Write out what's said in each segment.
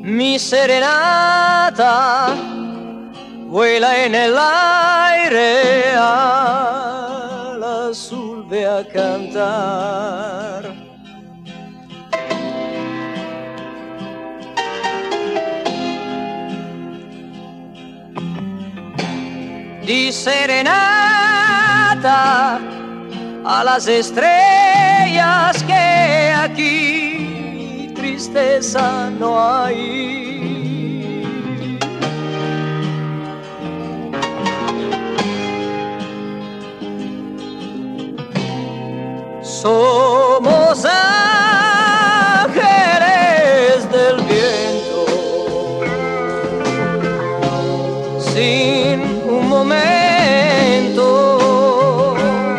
Mi serenata vuela en el aire, al azul ve a cantar. Di serenata a las estrellas que aquí tristeza no hay. Somos ángeles del viento, sin un momento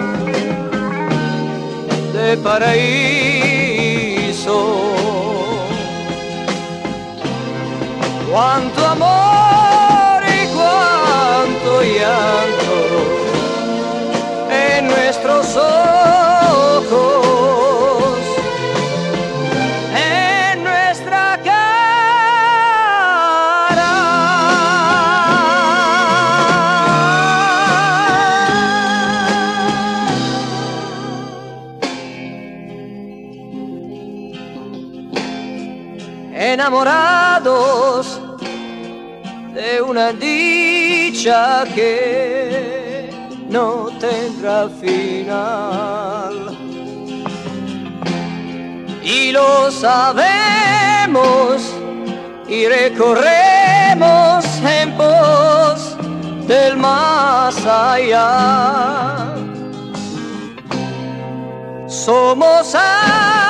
de paraíso. Cuánto amor y cuánto llanto en nuestros ojos, en nuestra cara. Enamorados de una dicha que no tendrá final, y lo sabemos y recorremos en pos del más allá. Somos